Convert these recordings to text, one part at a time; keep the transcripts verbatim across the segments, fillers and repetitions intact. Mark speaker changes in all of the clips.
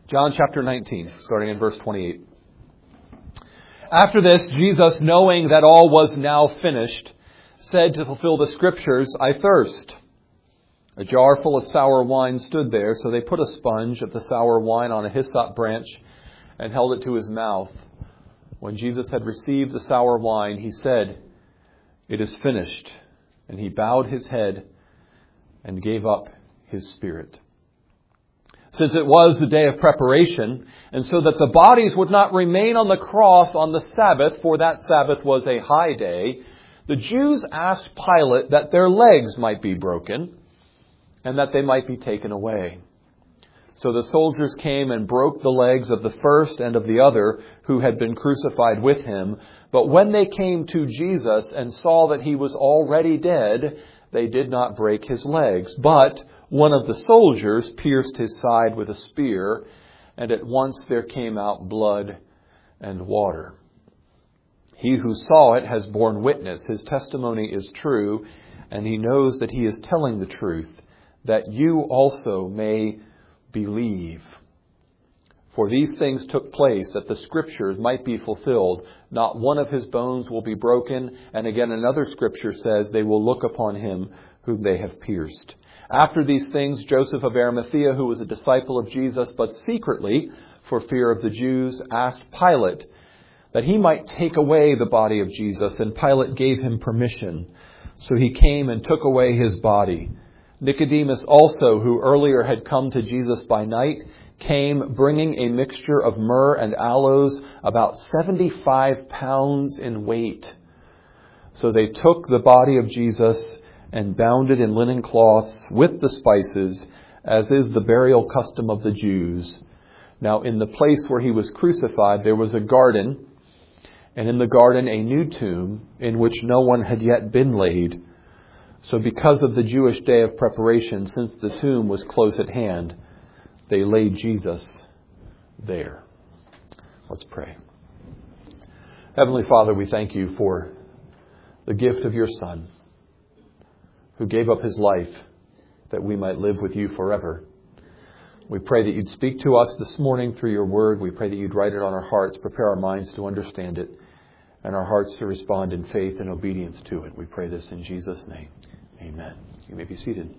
Speaker 1: John chapter nineteen, starting in verse twenty-eight. After this, Jesus, knowing that all was now finished, said to fulfill the Scriptures, I thirst. A jar full of sour wine stood there, so they put a sponge of the sour wine on a hyssop branch and held it to his mouth. When Jesus had received the sour wine, he said, It is finished. And he bowed his head and gave up his spirit. Since it was the day of preparation, and so that the bodies would not remain on the cross on the Sabbath, for that Sabbath was a high day, the Jews asked Pilate that their legs might be broken and that they might be taken away. So the soldiers came and broke the legs of the first and of the other who had been crucified with him. But when they came to Jesus and saw that he was already dead, they did not break his legs. But one of the soldiers pierced his side with a spear, and at once there came out blood and water. He who saw it has borne witness. His testimony is true, and he knows that he is telling the truth, that you also may believe. For these things took place that the Scriptures might be fulfilled. Not one of his bones will be broken. And again, another Scripture says they will look upon him whom they have pierced. After these things, Joseph of Arimathea, who was a disciple of Jesus, but secretly, for fear of the Jews, asked Pilate that he might take away the body of Jesus. And Pilate gave him permission. So he came and took away his body. Nicodemus also, who earlier had come to Jesus by night, came bringing a mixture of myrrh and aloes, about seventy-five pounds in weight. So they took the body of Jesus and bound it in linen cloths with the spices, as is the burial custom of the Jews. Now in the place where he was crucified there was a garden, and in the garden a new tomb in which no one had yet been laid. So because of the Jewish day of preparation, since the tomb was close at hand, they laid Jesus there. Let's pray. Heavenly Father, we thank you for the gift of your Son, who gave up his life that we might live with you forever. We pray that you'd speak to us this morning through your word. We pray that you'd write it on our hearts, prepare our minds to understand it, and our hearts to respond in faith and obedience to it. We pray this in Jesus' name. Amen. You may be seated.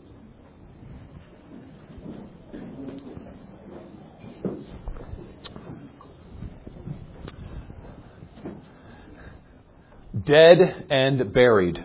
Speaker 1: Dead and buried.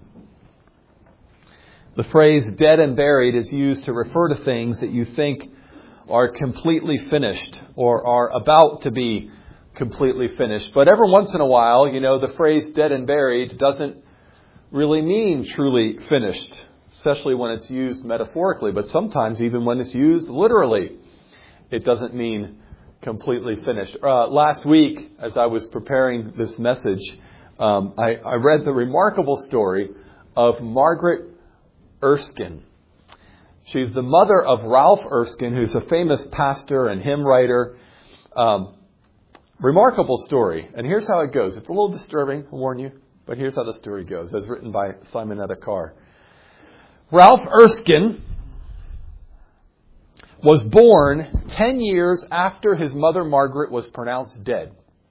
Speaker 1: The phrase dead and buried is used to refer to things that you think are completely finished or are about to be completely finished. But every once in a while, you know, the phrase dead and buried doesn't really mean truly finished, especially when it's used metaphorically. But sometimes even when it's used literally, it doesn't mean completely finished. Uh, last week, as I was preparing this message, um, I, I read the remarkable story of Margaret Erskine. She's the mother of Ralph Erskine, who's a famous pastor and hymn writer. Um, remarkable story. And here's how it goes. It's a little disturbing, I warn you. But here's how the story goes, as written by Simonetta Carr. Ralph Erskine was born ten years after his mother Margaret was pronounced dead.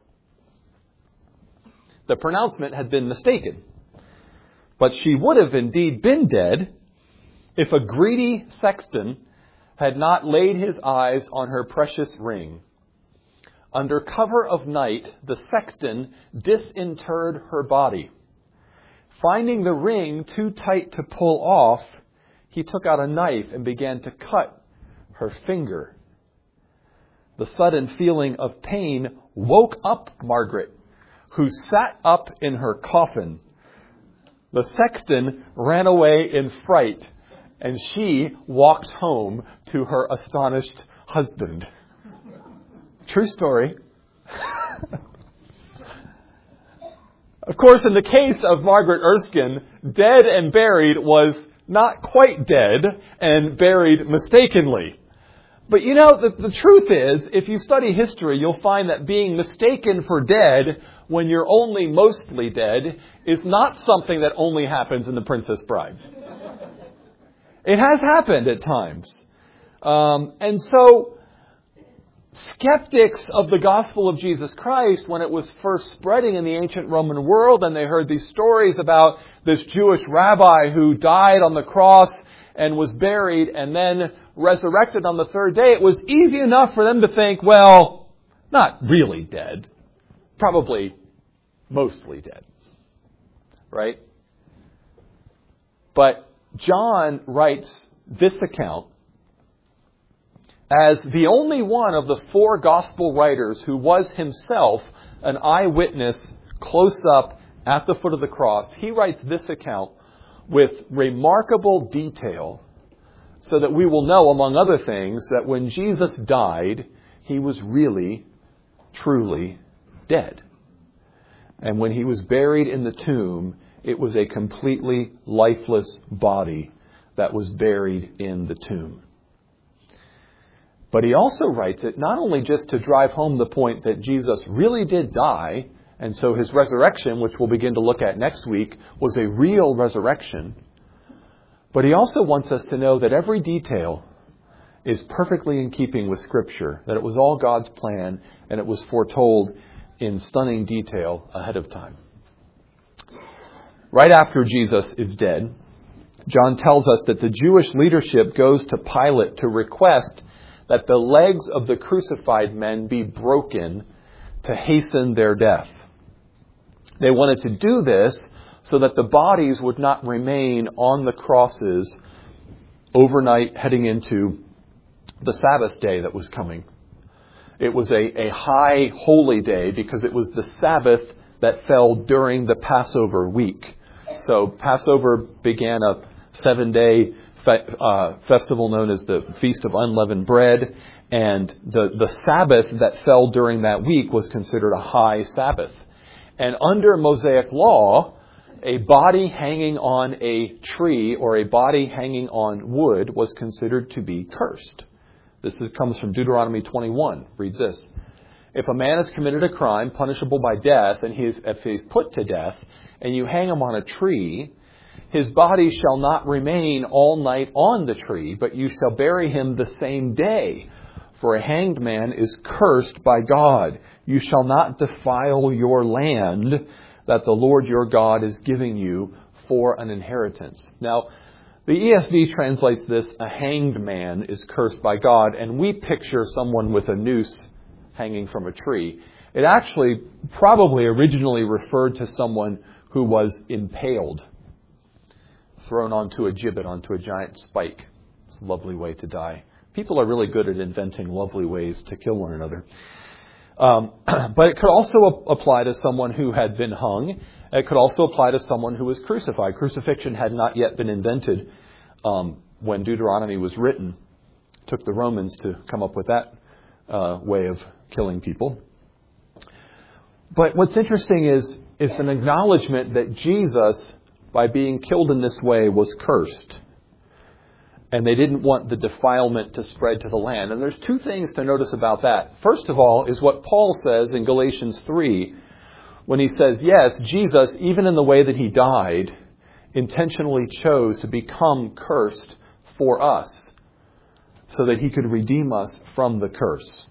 Speaker 1: The pronouncement had been mistaken, but she would have indeed been dead if a greedy sexton had not laid his eyes on her precious ring. Under cover of night, the sexton disinterred her body. Finding the ring too tight to pull off, he took out a knife and began to cut her finger. The sudden feeling of pain woke up Margaret, who sat up in her coffin. The sexton ran away in fright, and she walked home to her astonished husband. True story. Of course, in the case of Margaret Erskine, dead and buried was not quite dead and buried mistakenly. But you know, the, the truth is, if you study history, you'll find that being mistaken for dead when you're only mostly dead is not something that only happens in The Princess Bride. It has happened at times. Um, and so skeptics of the gospel of Jesus Christ, when it was first spreading in the ancient Roman world, and they heard these stories about this Jewish rabbi who died on the cross and was buried and then resurrected on the third day, it was easy enough for them to think, well, not really dead, probably mostly dead, right? But John writes this account as the only one of the four gospel writers who was himself an eyewitness close up at the foot of the cross. He writes this account with remarkable detail so that we will know, among other things, that when Jesus died, he was really, truly dead. And when he was buried in the tomb, it was a completely lifeless body that was buried in the tomb. But he also writes it not only just to drive home the point that Jesus really did die, and so his resurrection, which we'll begin to look at next week, was a real resurrection, but he also wants us to know that every detail is perfectly in keeping with Scripture, that it was all God's plan, and it was foretold in stunning detail ahead of time. Right after Jesus is dead, John tells us that the Jewish leadership goes to Pilate to request that the legs of the crucified men be broken to hasten their death. They wanted to do this so that the bodies would not remain on the crosses overnight heading into the Sabbath day that was coming. It was a, a high holy day because it was the Sabbath that fell during the Passover week. So Passover began a seven-day fe- uh, festival known as the Feast of Unleavened Bread, and the, the Sabbath that fell during that week was considered a high Sabbath. And under Mosaic law, a body hanging on a tree or a body hanging on wood was considered to be cursed. This is, comes from Deuteronomy twenty-one. Reads this. If a man has committed a crime punishable by death, and he is, if he is put to death, and you hang him on a tree, his body shall not remain all night on the tree, but you shall bury him the same day. For a hanged man is cursed by God. You shall not defile your land that the Lord your God is giving you for an inheritance. Now, the E S V translates this, a hanged man is cursed by God, and we picture someone with a noose hanging from a tree. It actually probably originally referred to someone who was impaled, thrown onto a gibbet, onto a giant spike. It's a lovely way to die. People are really good at inventing lovely ways to kill one another. Um, but it could also apply to someone who had been hung. It could also apply to someone who was crucified. Crucifixion had not yet been invented um, when Deuteronomy was written. It took the Romans to come up with that uh, way of killing people. But what's interesting is, is an acknowledgement that Jesus, by being killed in this way, was cursed. And they didn't want the defilement to spread to the land. And there's two things to notice about that. First of all is what Paul says in Galatians three, when he says, yes, Jesus, even in the way that he died, intentionally chose to become cursed for us so that he could redeem us from the curse.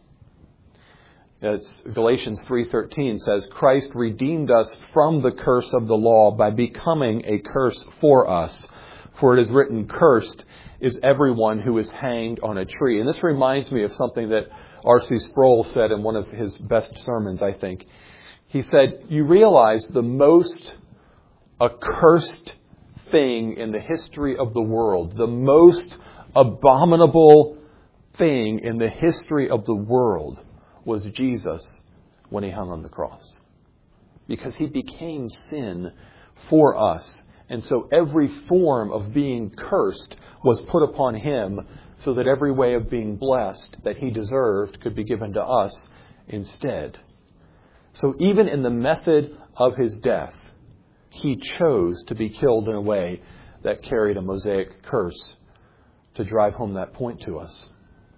Speaker 1: It's Galatians three thirteen says, Christ redeemed us from the curse of the law by becoming a curse for us. For it is written, cursed is everyone who is hanged on a tree. And this reminds me of something that R C Sproul said in one of his best sermons, I think. He said, you realize the most accursed thing in the history of the world, the most abominable thing in the history of the world was Jesus when he hung on the cross. Because he became sin for us. And so every form of being cursed was put upon him so that every way of being blessed that he deserved could be given to us instead. So even in the method of his death, he chose to be killed in a way that carried a Mosaic curse to drive home that point to us.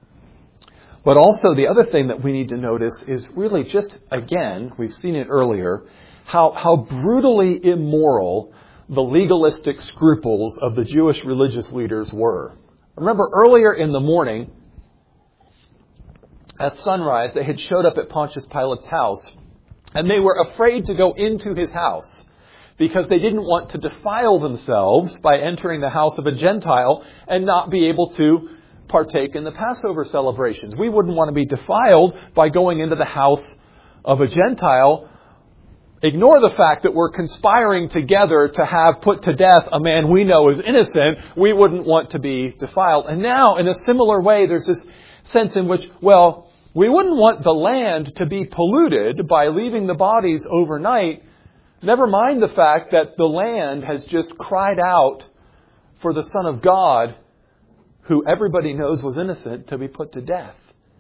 Speaker 1: But also the other thing that we need to notice is really just, again, we've seen it earlier, how, how brutally immoral the legalistic scruples of the Jewish religious leaders were. Remember earlier in the morning, at sunrise, they had showed up at Pontius Pilate's house, and they were afraid to go into his house because they didn't want to defile themselves by entering the house of a Gentile and not be able to partake in the Passover celebrations. We wouldn't want to be defiled by going into the house of a Gentile. Ignore the fact that we're conspiring together to have put to death a man we know is innocent. We wouldn't want to be defiled. And now, in a similar way, there's this sense in which, well, we wouldn't want the land to be polluted by leaving the bodies overnight. Never mind the fact that the land has just cried out for the Son of God, who everybody knows was innocent, to be put to death.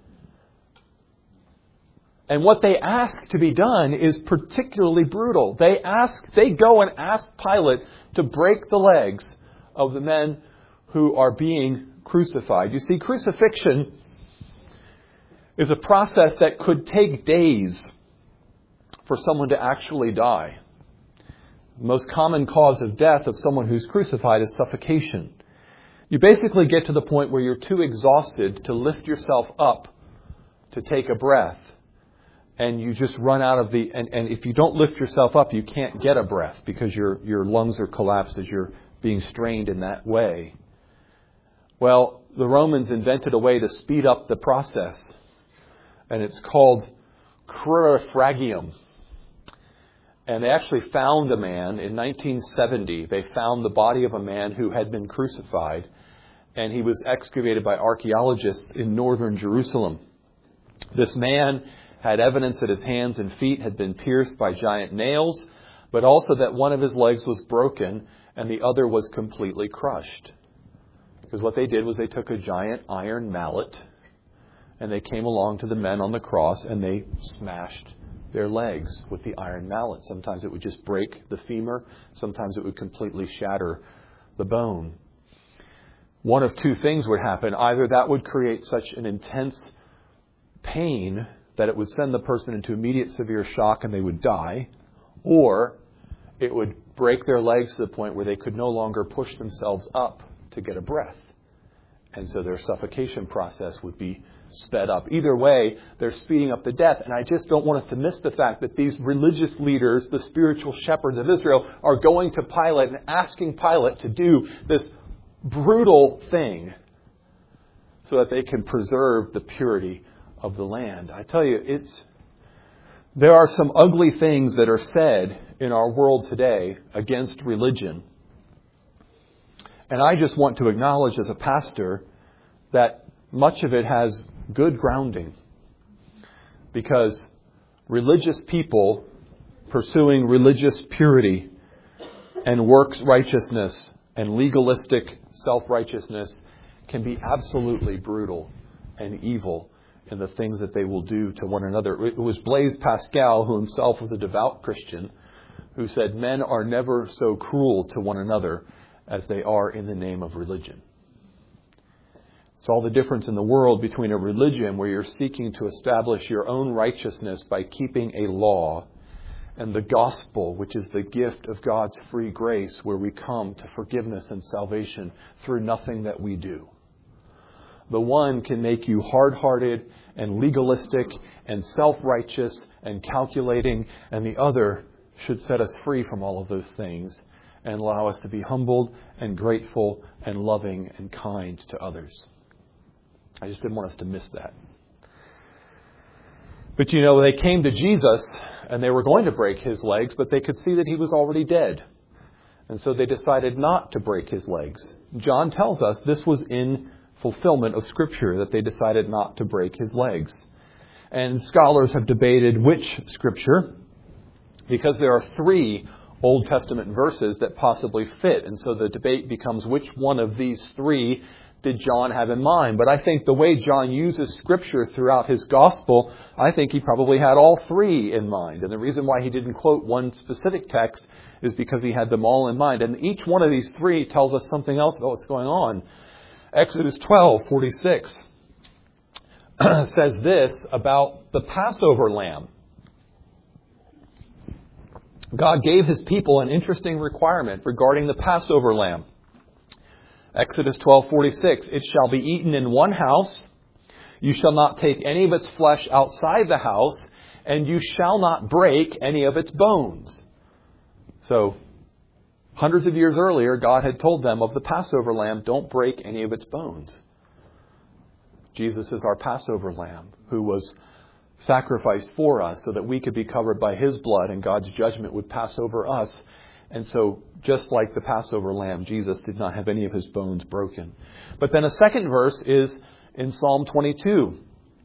Speaker 1: And what they ask to be done is particularly brutal. They ask, they go and ask Pilate to break the legs of the men who are being crucified. You see, crucifixion is a process that could take days for someone to actually die. The most common cause of death of someone who's crucified is suffocation. You basically get to the point where you're too exhausted to lift yourself up to take a breath. And you just run out of the... And, and if you don't lift yourself up, you can't get a breath because your, your lungs are collapsed as you're being strained in that way. Well, the Romans invented a way to speed up the process. And it's called crurifragium. And they actually found a man in nineteen seventy. They found the body of a man who had been crucified. And he was excavated by archaeologists in northern Jerusalem. This man had evidence that his hands and feet had been pierced by giant nails, but also that one of his legs was broken and the other was completely crushed. Because what they did was they took a giant iron mallet and they came along to the men on the cross and they smashed their legs with the iron mallet. Sometimes it would just break the femur. Sometimes it would completely shatter the bone. One of two things would happen. Either that would create such an intense pain that it would send the person into immediate severe shock and they would die, or it would break their legs to the point where they could no longer push themselves up to get a breath. And so their suffocation process would be sped up. Either way, they're speeding up the death. And I just don't want us to miss the fact that these religious leaders, the spiritual shepherds of Israel, are going to Pilate and asking Pilate to do this brutal thing so that they can preserve the purity of the land. I tell you, it's there are some ugly things that are said in our world today against religion. And I just want to acknowledge as a pastor that much of it has good grounding. Because religious people pursuing religious purity and works righteousness and legalistic self-righteousness can be absolutely brutal and evil in the things that they will do to one another. It was Blaise Pascal, who himself was a devout Christian, who said, men are never so cruel to one another as they are in the name of religion. It's all the difference in the world between a religion where you're seeking to establish your own righteousness by keeping a law, and the gospel, which is the gift of God's free grace, where we come to forgiveness and salvation through nothing that we do. The one can make you hard-hearted and legalistic and self-righteous and calculating, and the other should set us free from all of those things and allow us to be humbled and grateful and loving and kind to others. I just didn't want us to miss that. But you know, they came to Jesus and they were going to break his legs, but they could see that he was already dead. And so they decided not to break his legs. John tells us this was in fulfillment of Scripture, that they decided not to break his legs. And scholars have debated which Scripture, because there are three Old Testament verses that possibly fit. And so the debate becomes which one of these three did John have in mind. But I think the way John uses Scripture throughout his gospel, I think he probably had all three in mind. And the reason why he didn't quote one specific text is because he had them all in mind. And each one of these three tells us something else about what's going on. Exodus twelve forty-six says this about the Passover lamb. God gave his people an interesting requirement regarding the Passover lamb. Exodus twelve forty-six, it shall be eaten in one house. You shall not take any of its flesh outside the house, and you shall not break any of its bones. So, hundreds of years earlier, God had told them of the Passover lamb, don't break any of its bones. Jesus is our Passover lamb who was sacrificed for us so that we could be covered by His blood and God's judgment would pass over us. And so, just like the Passover lamb, Jesus did not have any of His bones broken. But then a second verse is in Psalm twenty-two.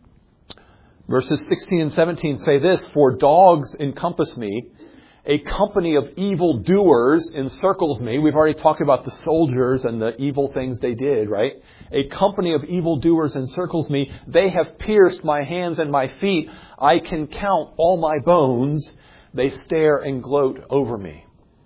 Speaker 1: Verses sixteen and seventeen say this, for dogs encompass me, a company of evil doers encircles me. We've already talked about the soldiers and the evil things they did, right? A company of evil doers encircles me. They have pierced my hands and my feet. I can count all my bones. They stare and gloat over me.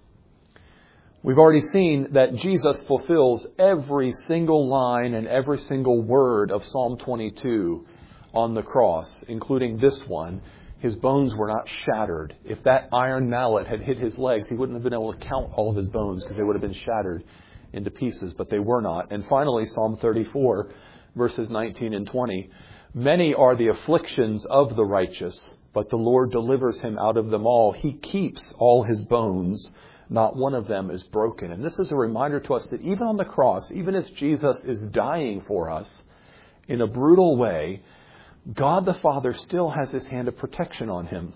Speaker 1: We've already seen that Jesus fulfills every single line and every single word of Psalm twenty-two on the cross, including this one. His bones were not shattered. If that iron mallet had hit his legs, he wouldn't have been able to count all of his bones because they would have been shattered into pieces, but they were not. And finally, Psalm thirty-four, verses nineteen and twenty. Many are the afflictions of the righteous, but the Lord delivers him out of them all. He keeps all his bones. Not one of them is broken. And this is a reminder to us that even on the cross, even as Jesus is dying for us in a brutal way, God the Father still has His hand of protection on Him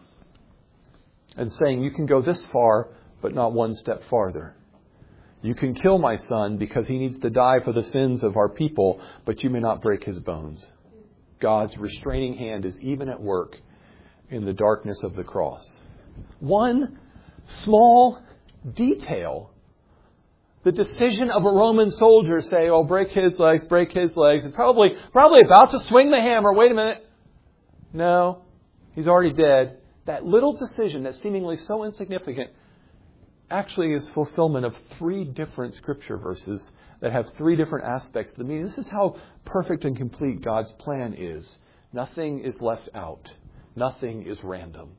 Speaker 1: and saying, you can go this far, but not one step farther. You can kill my son because he needs to die for the sins of our people, but you may not break his bones. God's restraining hand is even at work in the darkness of the cross. One small detail, the decision of a Roman soldier say, oh, break his legs, break his legs, and probably, probably about to swing the hammer. Wait a minute. No, he's already dead. That little decision that's seemingly so insignificant actually is fulfillment of three different scripture verses that have three different aspects to the meaning. This is how perfect and complete God's plan is. Nothing is left out. Nothing is random.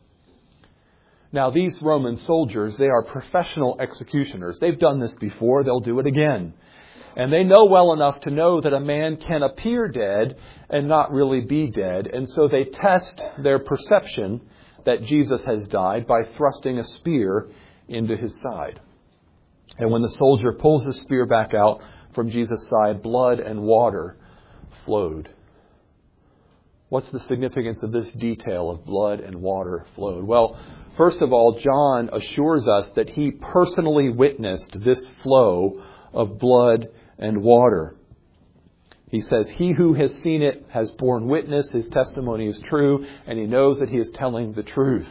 Speaker 1: Now, these Roman soldiers, they are professional executioners. They've done this before. They'll do it again. And they know well enough to know that a man can appear dead and not really be dead. And so they test their perception that Jesus has died by thrusting a spear into his side. And when the soldier pulls the spear back out from Jesus' side, blood and water flowed. What's the significance of this detail of blood and water flowed? Well, first of all, John assures us that he personally witnessed this flow of blood and water. He says, he who has seen it has borne witness, his testimony is true, and he knows that he is telling the truth.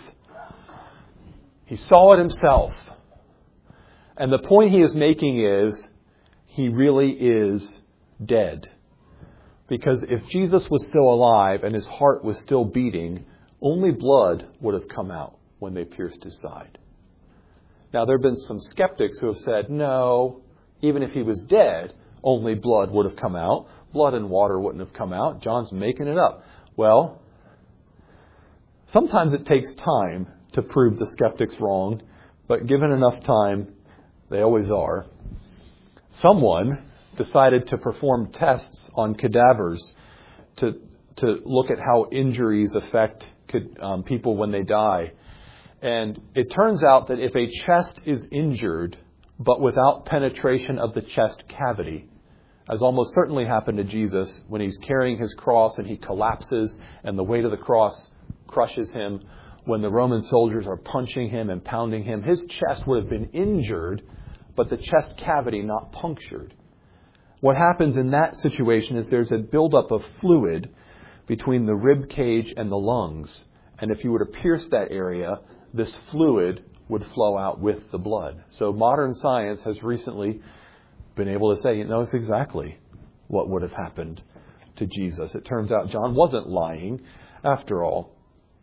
Speaker 1: He saw it himself. And the point he is making is, he really is dead. Because if Jesus was still alive and his heart was still beating, only blood would have come out when they pierced his side. Now, there have been some skeptics who have said, no, even if he was dead, only blood would have come out. Blood and water wouldn't have come out. John's making it up. Well, sometimes it takes time to prove the skeptics wrong, but given enough time, they always are. Someone decided to perform tests on cadavers to to look at how injuries affect um, people when they die. And it turns out that if a chest is injured, but without penetration of the chest cavity, as almost certainly happened to Jesus when he's carrying his cross and he collapses and the weight of the cross crushes him, when the Roman soldiers are punching him and pounding him, his chest would have been injured, but the chest cavity not punctured. What happens in that situation is there's a buildup of fluid between the rib cage and the lungs. And if you were to pierce that area, this fluid would flow out with the blood. So modern science has recently been able to say, it knows exactly what would have happened to Jesus. It turns out John wasn't lying after all.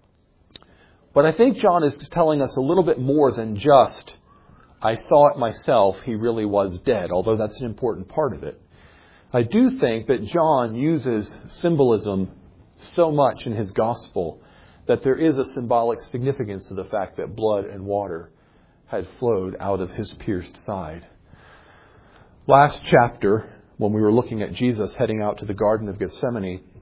Speaker 1: But I think John is telling us a little bit more than just, I saw it myself, he really was dead, although that's an important part of it. I do think that John uses symbolism so much in his gospel that there is a symbolic significance to the fact that blood and water had flowed out of his pierced side. Last chapter, when we were looking at Jesus heading out to the Garden of Gethsemane,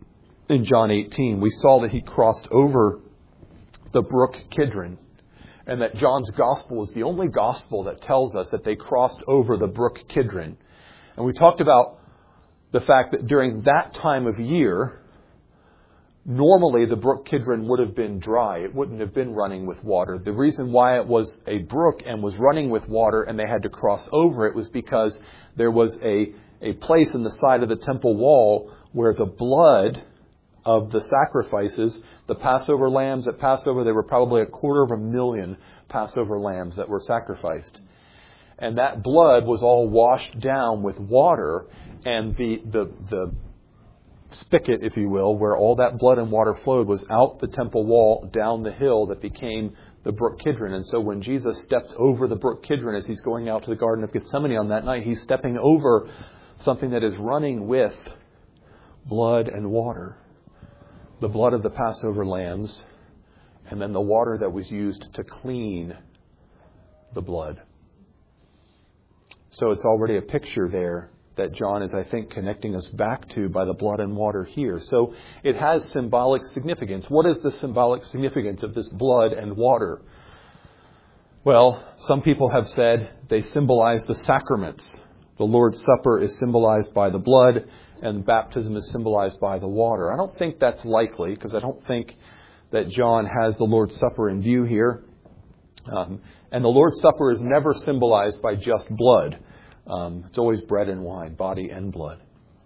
Speaker 1: in John eighteen, we saw that he crossed over the brook Kidron, and that John's gospel is the only gospel that tells us that they crossed over the brook Kidron. And we talked about the fact that during that time of year, normally the brook Kidron would have been dry. It wouldn't have been running with water. The reason why it was a brook and was running with water and they had to cross over it was because there was a, a place in the side of the temple wall where the blood of the sacrifices, the Passover lambs at Passover, there were probably a quarter of a million Passover lambs that were sacrificed. And that blood was all washed down with water, and the, the, the spigot, if you will, where all that blood and water flowed was out the temple wall, down the hill that became the brook Kidron. And so when Jesus stepped over the brook Kidron as he's going out to the Garden of Gethsemane on that night, he's stepping over something that is running with blood and water. The blood of the Passover lambs, and then the water that was used to clean the blood. So it's already a picture there that John is, I think, connecting us back to by the blood and water here. So it has symbolic significance. What is the symbolic significance of this blood and water? Well, some people have said they symbolize the sacraments. The Lord's Supper is symbolized by the blood, and baptism is symbolized by the water. I don't think that's likely, because I don't think that John has the Lord's Supper in view here. Um, and the Lord's Supper is never symbolized by just blood. Um, it's always bread and wine, body and blood.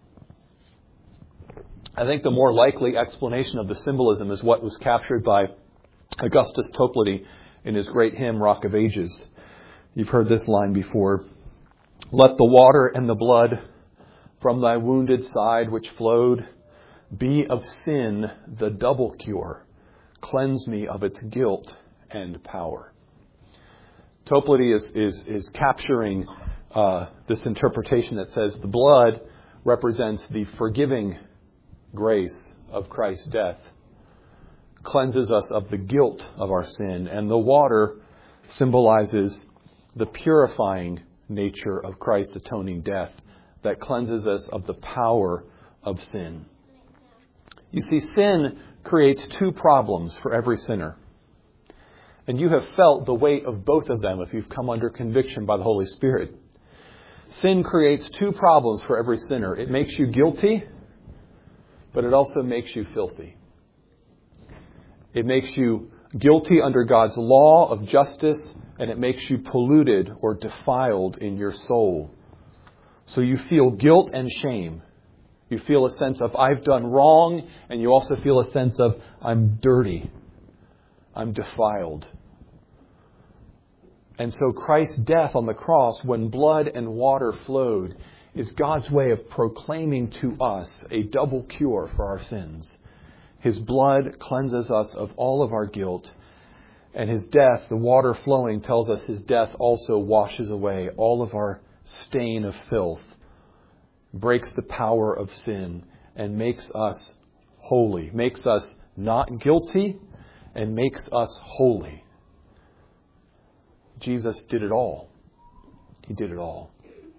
Speaker 1: I think the more likely explanation of the symbolism is what was captured by Augustus Toplady in his great hymn, Rock of Ages. You've heard this line before. Let the water and the blood from thy wounded side which flowed be of sin the double cure. Cleanse me of its guilt and power. Toplady is, is, is capturing uh, this interpretation that says the blood represents the forgiving grace of Christ's death, cleanses us of the guilt of our sin, and the water symbolizes the purifying nature of Christ's atoning death that cleanses us of the power of sin. You see, sin creates two problems for every sinner. And you have felt the weight of both of them if you've come under conviction by the Holy Spirit. Sin creates two problems for every sinner. It makes you guilty, but it also makes you filthy. It makes you guilty under God's law of justice, and it makes you polluted or defiled in your soul. So you feel guilt and shame. You feel a sense of, I've done wrong, and you also feel a sense of, I'm dirty. I'm defiled. And so Christ's death on the cross, when blood and water flowed, is God's way of proclaiming to us a double cure for our sins. His blood cleanses us of all of our guilt. And His death, the water flowing, tells us His death also washes away all of our stain of filth, breaks the power of sin, and makes us holy, makes us not guilty, and makes us holy. Jesus did it all. He did it all.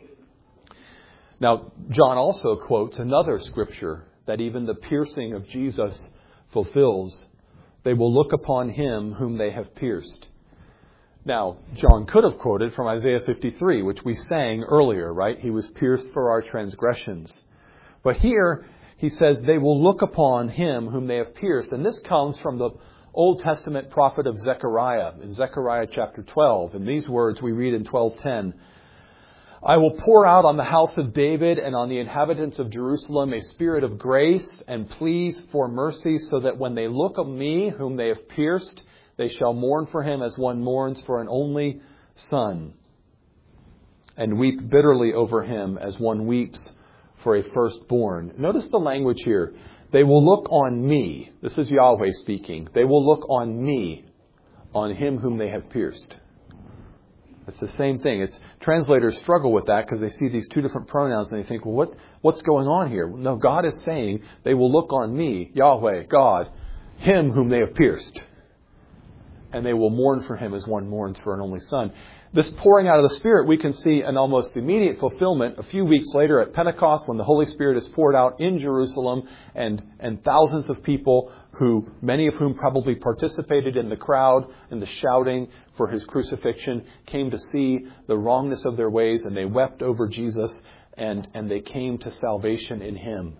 Speaker 1: Now, John also quotes another scripture that even the piercing of Jesus fulfills. They will look upon Him whom they have pierced. Now, John could have quoted from Isaiah fifty-three, which we sang earlier, right? He was pierced for our transgressions. But here, he says, they will look upon Him whom they have pierced. And this comes from the Old Testament prophet of Zechariah, in Zechariah chapter twelve. In these words we read in twelve ten, I will pour out on the house of David and on the inhabitants of Jerusalem a spirit of grace and pleas for mercy, so that when they look on me, whom they have pierced, they shall mourn for him as one mourns for an only son, and weep bitterly over him as one weeps for a firstborn. Notice the language here. They will look on me. This is Yahweh speaking. They will look on me, on him whom they have pierced. It's the same thing. It's translators struggle with that because they see these two different pronouns and they think, well, what, what's going on here? No, God is saying they will look on me, Yahweh, God, him whom they have pierced. and they will mourn for him as one mourns for an only son. This pouring out of the Spirit, we can see an almost immediate fulfillment a few weeks later at Pentecost, when the Holy Spirit is poured out in Jerusalem, and, and thousands of people, who many of whom probably participated in the crowd and the shouting for his crucifixion, came to see the wrongness of their ways, and they wept over Jesus, and, and they came to salvation in him.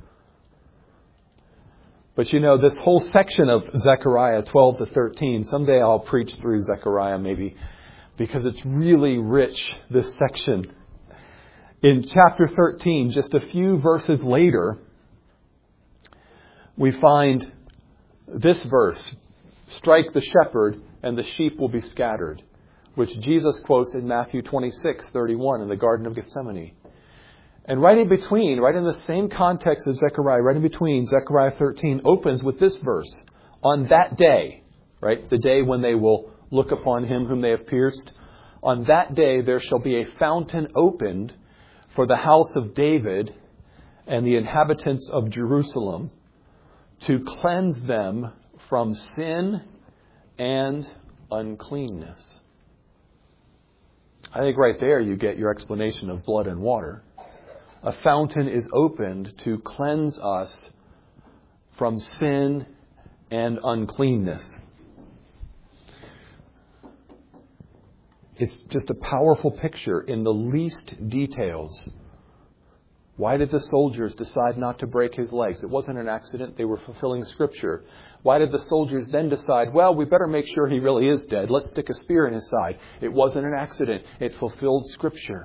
Speaker 1: But you know, this whole section of Zechariah twelve to thirteen, someday I'll preach through Zechariah maybe, because it's really rich, this section. In chapter thirteen, just a few verses later, we find this verse, "Strike the shepherd and the sheep will be scattered," which Jesus quotes in Matthew twenty-six thirty-one in the Garden of Gethsemane. And right in between, right in the same context as Zechariah, right in between, Zechariah thirteen opens with this verse. On that day, right, the day when they will look upon him whom they have pierced, on that day there shall be a fountain opened for the house of David and the inhabitants of Jerusalem, to cleanse them from sin and uncleanness. I think right there you get your explanation of blood and water. A fountain is opened to cleanse us from sin and uncleanness. It's just a powerful picture in the least details. Why did the soldiers decide not to break his legs? It wasn't an accident. They were fulfilling Scripture. Why did the soldiers then decide, well, we better make sure he really is dead. Let's stick a spear in his side. It wasn't an accident. It fulfilled Scripture.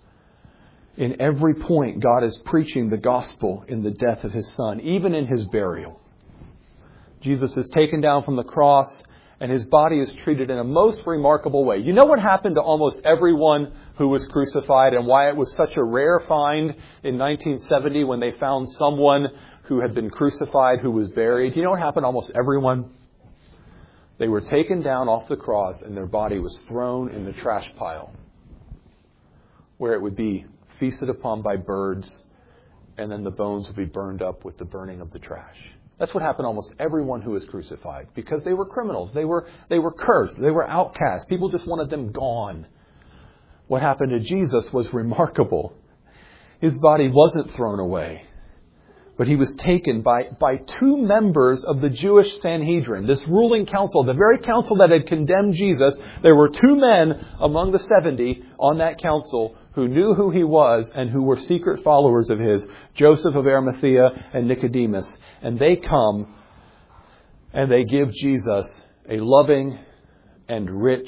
Speaker 1: In every point, God is preaching the gospel in the death of his Son, even in his burial. Jesus is taken down from the cross, and his body is treated in a most remarkable way. You know what happened to almost everyone who was crucified, and why it was such a rare find in nineteen seventy when they found someone who had been crucified who was buried? You know what happened to almost everyone? They were taken down off the cross, and their body was thrown in the trash pile, where it would be feasted upon by birds, and then the bones would be burned up with the burning of the trash. That's what happened to almost everyone who was crucified, because they were criminals. They were, they were cursed. They were outcasts. People just wanted them gone. What happened to Jesus was remarkable. His body wasn't thrown away, but he was taken by, by two members of the Jewish Sanhedrin, this ruling council, the very council that had condemned Jesus. There were two men among the seventy on that council who knew who he was and who were secret followers of his, Joseph of Arimathea and Nicodemus. And they come and they give Jesus a loving and rich,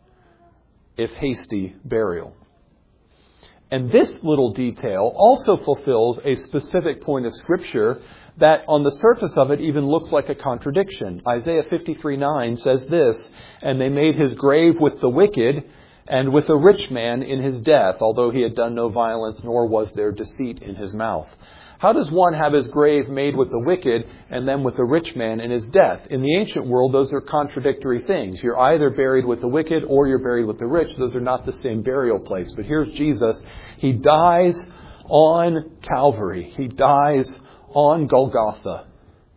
Speaker 1: if hasty, burial. And this little detail also fulfills a specific point of Scripture that on the surface of it even looks like a contradiction. Isaiah fifty-three nine says this, "And they made his grave with the wicked, and with a rich man in his death, although he had done no violence, nor was there deceit in his mouth." How does one have his grave made with the wicked and then with the rich man in his death? In the ancient world, those are contradictory things. You're either buried with the wicked or you're buried with the rich. Those are not the same burial place. But here's Jesus. He dies on Calvary. He dies on Golgotha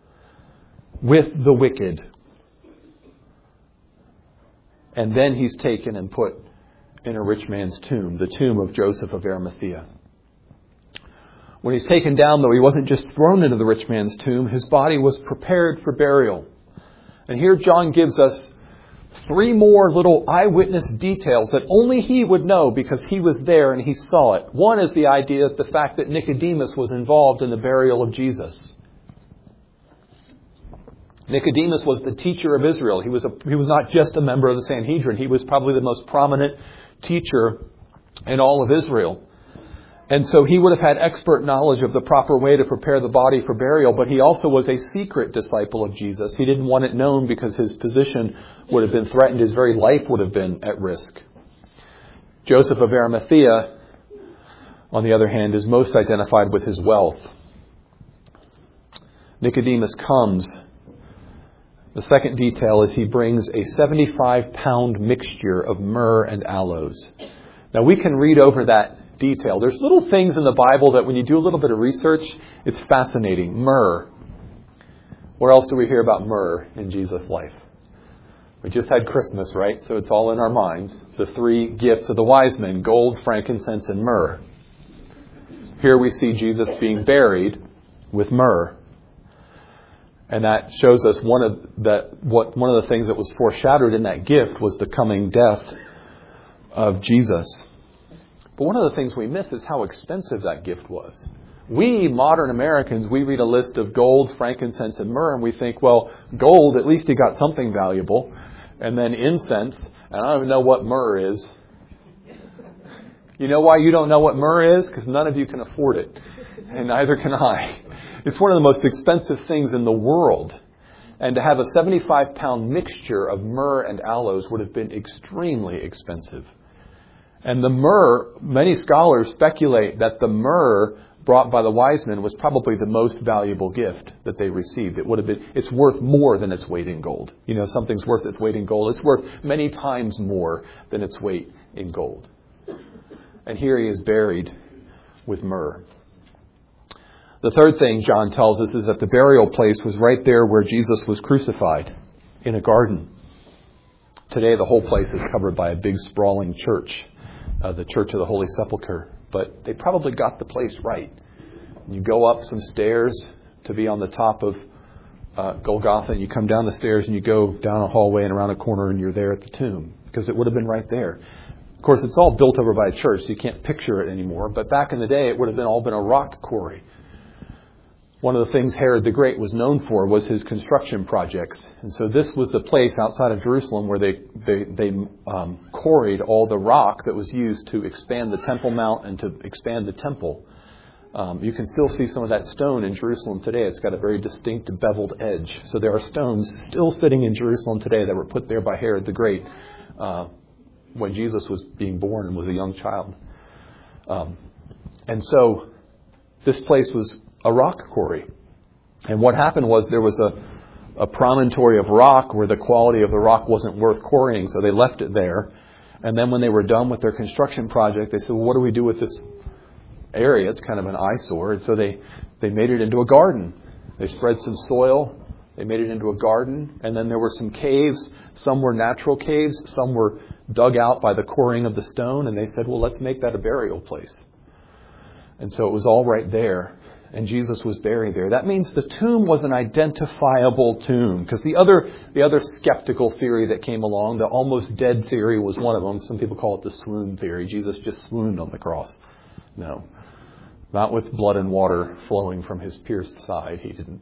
Speaker 1: with the wicked. And then he's taken and put in a rich man's tomb, the tomb of Joseph of Arimathea. When he's taken down, though, he wasn't just thrown into the rich man's tomb. His body was prepared for burial. And here John gives us three more little eyewitness details that only he would know because he was there and he saw it. One is the idea, the fact that Nicodemus was involved in the burial of Jesus. Nicodemus was the teacher of Israel. He was a, he was not just a member of the Sanhedrin. He was probably the most prominent teacher in all of Israel. And so he would have had expert knowledge of the proper way to prepare the body for burial, but he also was a secret disciple of Jesus. He didn't want it known because his position would have been threatened. His very life would have been at risk. Joseph of Arimathea, on the other hand, is most identified with his wealth. Nicodemus comes. The second detail is he brings a seventy-five pound mixture of myrrh and aloes. Now we can read over that detail. There's little things in the Bible that when you do a little bit of research, it's fascinating. Myrrh. Where else do we hear about myrrh in Jesus' life? We just had Christmas, right? So it's all in our minds. The three gifts of the wise men, gold, frankincense, and myrrh. Here we see Jesus being buried with myrrh. And that shows us one of the, what, one of the things that was foreshadowed in that gift was the coming death of Jesus. But one of the things we miss is how expensive that gift was. We, modern Americans, we read a list of gold, frankincense, and myrrh, and we think, well, gold, at least he got something valuable. And then incense, and I don't even know what myrrh is. You know why you don't know what myrrh is? Because none of you can afford it. And neither can I. It's one of the most expensive things in the world. And to have a seventy-five pound mixture of myrrh and aloes would have been extremely expensive. And the myrrh, many scholars speculate that the myrrh brought by the wise men was probably the most valuable gift that they received. It would have been, it's worth more than its weight in gold. You know, something's worth its weight in gold. It's worth many times more than its weight in gold. And here he is buried with myrrh. The third thing John tells us is that the burial place was right there where Jesus was crucified, in a garden. Today the whole place is covered by a big sprawling church, uh, the Church of the Holy Sepulchre. But they probably got the place right. You go up some stairs to be on the top of uh, Golgotha, and you come down the stairs and you go down a hallway and around a corner and you're there at the tomb, because it would have been right there. Of course, it's all built over by a church, so you can't picture it anymore. But back in the day, it would have been all been a rock quarry. One of the things Herod the Great was known for was his construction projects. And so this was the place outside of Jerusalem where they they, they um, quarried all the rock that was used to expand the Temple Mount and to expand the temple. Um, you can still see some of that stone in Jerusalem today. It's got a very distinct beveled edge. So there are stones still sitting in Jerusalem today that were put there by Herod the Great uh, when Jesus was being born and was a young child. Um, and so this place was a rock quarry. And what happened was there was a, a promontory of rock where the quality of the rock wasn't worth quarrying, so they left it there. And then when they were done with their construction project, they said, well, what do we do with this area? It's kind of an eyesore. And so they, they made it into a garden. They spread some soil. They made it into a garden. And then there were some caves. Some were natural caves. Some were dug out by the quarrying of the stone. And they said, well, let's make that a burial place. And so it was all right there. And Jesus was buried there. That means the tomb was an identifiable tomb. Because the other the other skeptical theory that came along, the almost dead theory, was one of them. Some people call it the swoon theory. Jesus just swooned on the cross. No. Not with blood and water flowing from his pierced side. He didn't.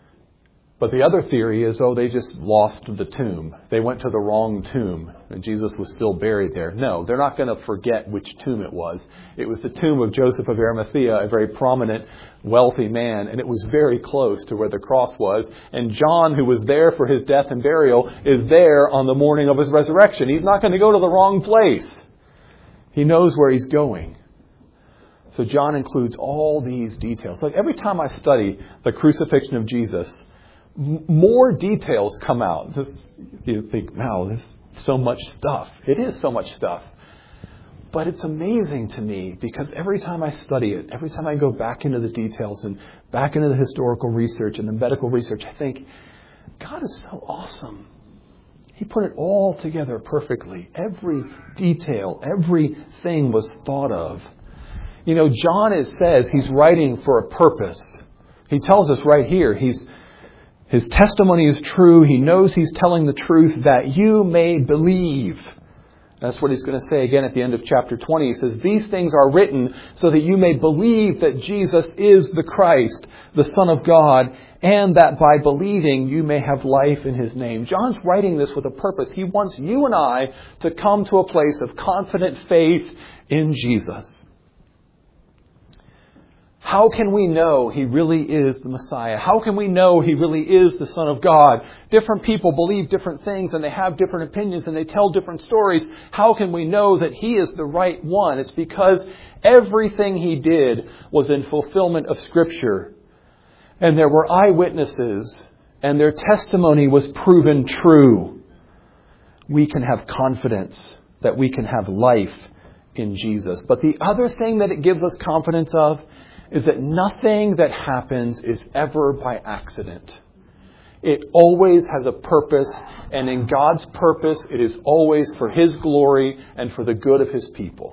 Speaker 1: But the other theory is, oh, they just lost the tomb. They went to the wrong tomb, and Jesus was still buried there. No, they're not going to forget which tomb it was. It was the tomb of Joseph of Arimathea, a very prominent, wealthy man, and it was very close to where the cross was. And John, who was there for his death and burial, is there on the morning of his resurrection. He's not going to go to the wrong place. He knows where he's going. So John includes all these details. Like every time I study the crucifixion of Jesus, more details come out. This, you think, wow, there's so much stuff. It is so much stuff. But it's amazing to me because every time I study it, every time I go back into the details and back into the historical research and the medical research, I think, God is so awesome. He put it all together perfectly. Every detail, everything was thought of. You know, John is, says he's writing for a purpose. He tells us right here, he's His testimony is true. He knows he's telling the truth that you may believe. That's what he's going to say again at the end of chapter twenty. He says, these things are written so that you may believe that Jesus is the Christ, the Son of God, and that by believing you may have life in his name. John's writing this with a purpose. He wants you and I to come to a place of confident faith in Jesus. How can we know he really is the Messiah? How can we know he really is the Son of God? Different people believe different things and they have different opinions and they tell different stories. How can we know that he is the right one? It's because everything he did was in fulfillment of Scripture. And there were eyewitnesses and their testimony was proven true. We can have confidence that we can have life in Jesus. But the other thing that it gives us confidence of is that nothing that happens is ever by accident. It always has a purpose, and in God's purpose, it is always for His glory and for the good of His people.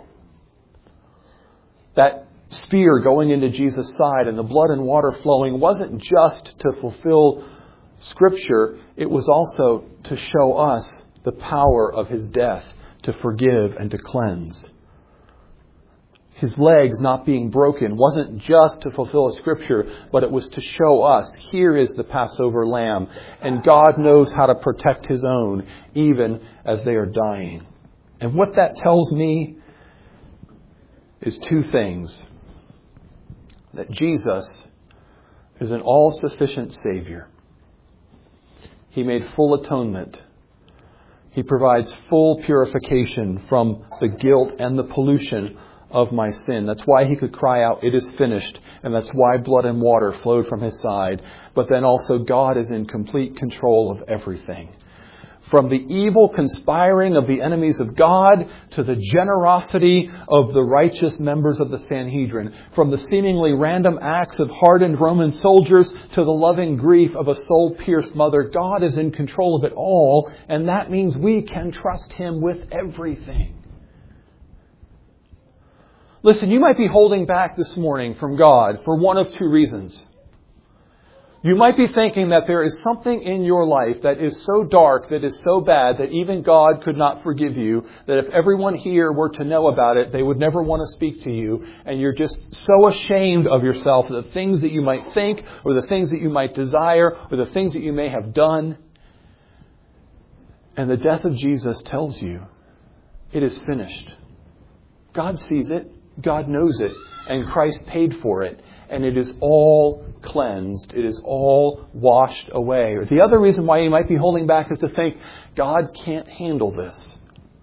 Speaker 1: That spear going into Jesus' side and the blood and water flowing wasn't just to fulfill Scripture, it was also to show us the power of His death to forgive and to cleanse. His legs not being broken wasn't just to fulfill a Scripture, but it was to show us, here is the Passover lamb, and God knows how to protect His own, even as they are dying. And what that tells me is two things. That Jesus is an all-sufficient Savior. He made full atonement. He provides full purification from the guilt and the pollution of my sin. That's why He could cry out, "It is finished." And that's why blood and water flowed from His side. But then also God is in complete control of everything. From the evil conspiring of the enemies of God to the generosity of the righteous members of the Sanhedrin. From the seemingly random acts of hardened Roman soldiers to the loving grief of a soul-pierced mother. God is in control of it all, and that means we can trust Him with everything. Listen, you might be holding back this morning from God for one of two reasons. You might be thinking that there is something in your life that is so dark, that is so bad, that even God could not forgive you, that if everyone here were to know about it, they would never want to speak to you, and you're just so ashamed of yourself, the things that you might think, or the things that you might desire, or the things that you may have done. And the death of Jesus tells you, it is finished. God sees it, God knows it, and Christ paid for it. And it is all cleansed. It is all washed away. Or the other reason why you might be holding back is to think, God can't handle this.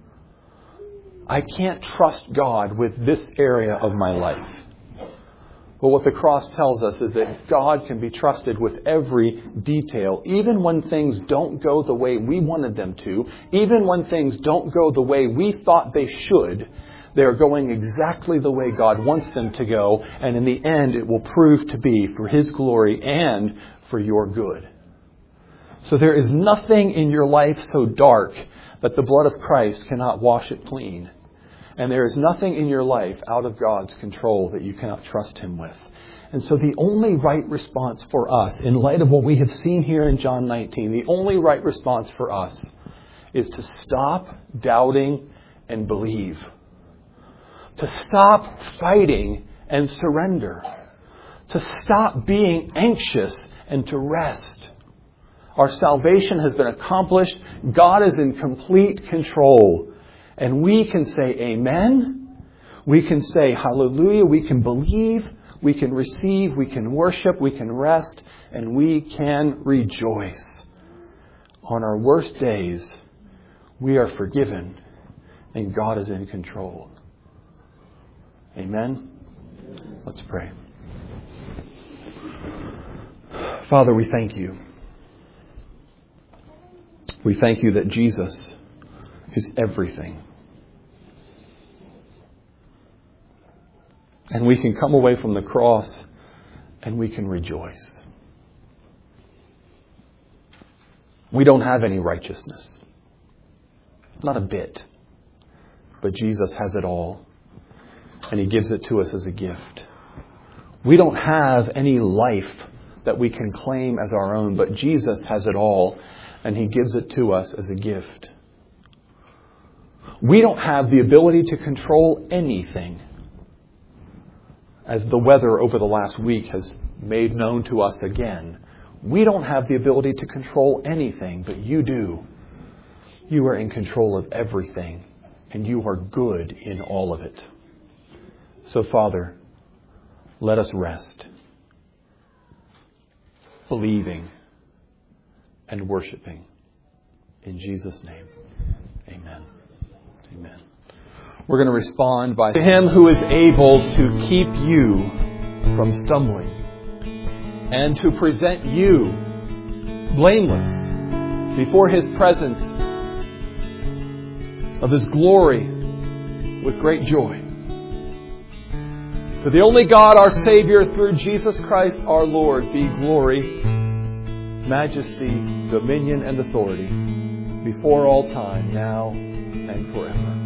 Speaker 1: I can't trust God with this area of my life. But what the cross tells us is that God can be trusted with every detail. Even when things don't go the way we wanted them to. Even when things don't go the way we thought they should. They are going exactly the way God wants them to go, and in the end it will prove to be for His glory and for your good. So there is nothing in your life so dark that the blood of Christ cannot wash it clean. And there is nothing in your life out of God's control that you cannot trust Him with. And so the only right response for us, in light of what we have seen here in John nineteen, the only right response for us is to stop doubting and believe. To stop fighting and surrender. To stop being anxious and to rest. Our salvation has been accomplished. God is in complete control. And we can say amen. We can say hallelujah. We can believe. We can receive. We can worship. We can rest. And we can rejoice. On our worst days, we are forgiven. And God is in control. Amen. Let's pray. Father, we thank You. We thank You that Jesus is everything. And we can come away from the cross and we can rejoice. We don't have any righteousness. Not a bit. But Jesus has it all. And He gives it to us as a gift. We don't have any life that we can claim as our own, but Jesus has it all, and He gives it to us as a gift. We don't have the ability to control anything, as the weather over the last week has made known to us again. We don't have the ability to control anything, but You do. You are in control of everything, and You are good in all of it. So, Father, let us rest, believing and worshiping. In Jesus' name, amen. Amen. We're going to respond by to Him who is able to keep you from stumbling and to present you blameless before His presence of His glory with great joy. To the only God, our Savior, through Jesus Christ our Lord, be glory majesty, dominion, and authority, before all time, now and forever.